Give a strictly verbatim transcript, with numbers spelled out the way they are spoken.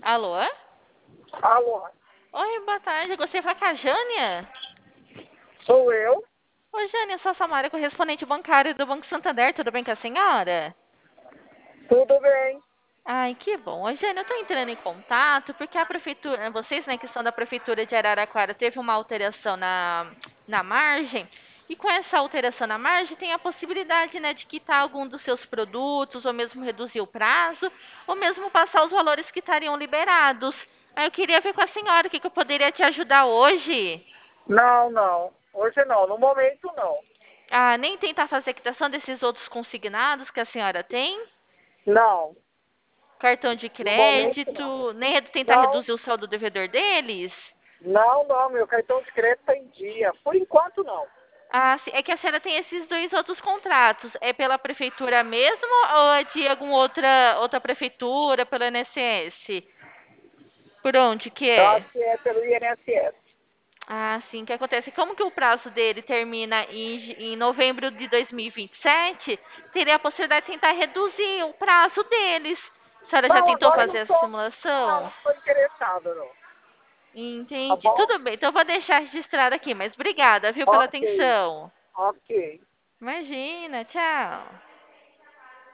Alô? Alô, Oi, boa tarde. Você fala com a Jânia? sou eu? Oi, Jânia, eu sou a Samara, correspondente bancário do Banco Santander. Tudo bem com a senhora? Tudo bem? Ai, que bom. Oi, Jânia, eu tô entrando em contato porque a prefeitura, vocês, né, que são da prefeitura de Araraquara, teve uma alteração na, na margem. E com essa alteração na margem, tem a possibilidade, né, de quitar algum dos seus produtos, ou mesmo reduzir o prazo, ou mesmo passar os valores que estariam liberados. Aí eu queria ver com a senhora o que que eu poderia te ajudar hoje. Não, não. Hoje não. No momento, não. Ah, nem tentar fazer a quitação desses outros consignados que a senhora tem? Não. Cartão de No momento, não. crédito, nem redu- tentar Não, reduzir o saldo devedor deles? não, não. Meu cartão de crédito está em dia. Por enquanto, não. Ah, sim, é que a senhora tem esses dois outros contratos. É pela prefeitura mesmo ou é de alguma outra, outra prefeitura, pelo I N S S? Por onde que Eu é? acho que é pelo I N S S. Ah, sim, o que acontece? Como que o prazo dele termina em, j- em novembro de dois mil e vinte e sete, teria a possibilidade de tentar reduzir o prazo deles. A senhora já Não, tentou agora eu fazer não a estou. Não, não simulação? estou interessado, não. Tá Entendi. bom? Tudo bem, então eu vou deixar registrado aqui, mas obrigada, viu, pela Ok. atenção. Ok. Imagina, tchau.